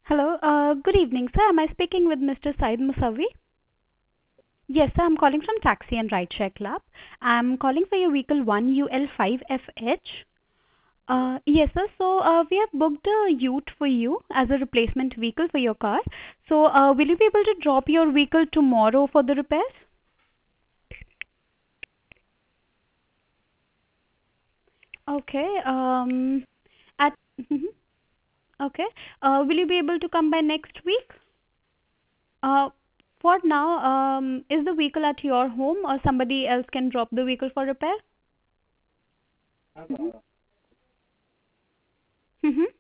Hello. Good evening, sir. Am I speaking with Mr. Said Musawi? Yes, sir. I'm calling from Taxi and Rideshare Club. I'm calling for your vehicle 1UL5FH. Yes, sir. So, we have booked a Ute for you as a replacement vehicle for your car. So, will you be able to drop your vehicle tomorrow for the repairs? Okay. At mhm. Okay. Will you be able to come by next week? Uh, for now, is the vehicle at your home or somebody else can drop the vehicle for repair? Mm-hmm.